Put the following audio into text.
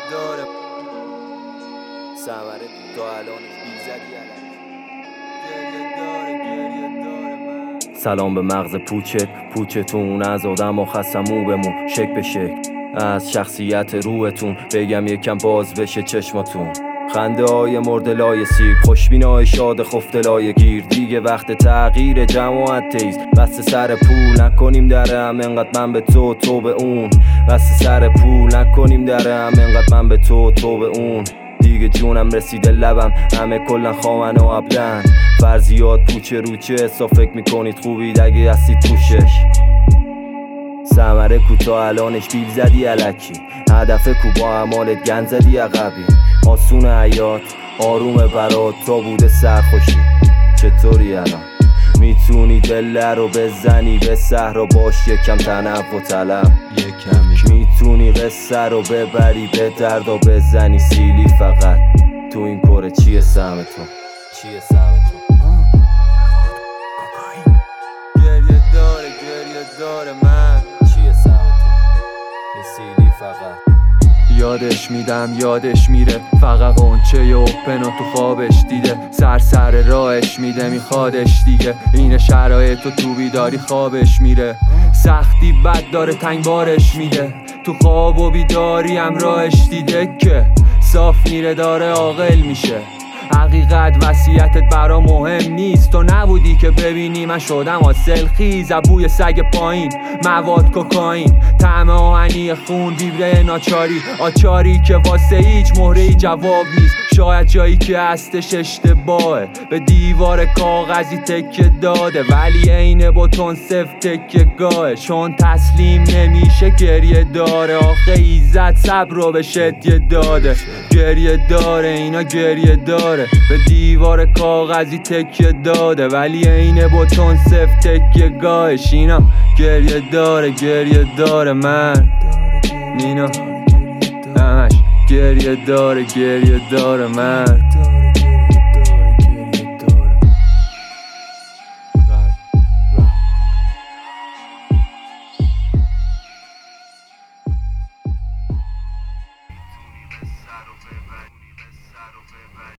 داره ثمره تا الانش بیزدی علک. سلام به مغز پوچتون، از آدم و خستمو بمون شک به شک، از شخصیت روحتون بگم یکم باز بشه چشماتون. خنده های مردلای سیر، خوشبینای شاد خفتلای گیر، دیگه وقت تغییر جماعت تیز. بس سر پول نکنیم درم انقدر من به تو به اون، بس سر پول نکنیم درم انقدر من به تو به اون. دیگه جونم رسیده لبم، همه کلن خواهن و عبدن. فرضیات پوچه روچه حساب فکر میکنید خوبید اگه هستید توشش. ثمره کوتا الانش بیل زدی علکی، هدف کو با اعمالت گند زدی عقبی. آسون حیات آروم برات تا بوده سرخوشی. چطوری الان میتونی دل رو بزنی به صحرا، باش یکم تنوع طلب، میتونی قصه رو ببری به درد و بزنی سیلی. فقط تو این کره چیه سهمتون؟ چیه سهمتون؟ گریه داره من، چیه سهمتون؟ یه سیلی فقط. یادش میدم یادش میره، فقط قنچه ی اوپن و تو خوابش دیده. سر راهش میده میخوادش دیگه، این شرایط و تو بیداری خوابش میره. سختی بد داره تنگ بارش میده، تو خواب و بیداری هم راهش دیده که صاف میره داره عاقل میشه. حقیقت وصیتت برا مهم نیست، تو نبودی که ببینی من شدم حاصل خیز. بوی سگ پایین، مواد کوکائین، طعم آهنی خون، ویبره ناچاری، آچاری که واسه هیچ مهره‌ای جواب نیست. شاید جایی که هستش اشتباهه، به دیوار کاغذی تکه داده ولی عین بتون سفت تکه گاهه. چون تسلیم نمیشه گریه داره، آخه ایزد صبر رو به شدیه داده. گریه داره اینا گریه داره، به دیوار کاغذی تکیه داده ولی عین بتون سفت تکیه گاهش. اینا گریه داره من نینا، همش گریه داره من.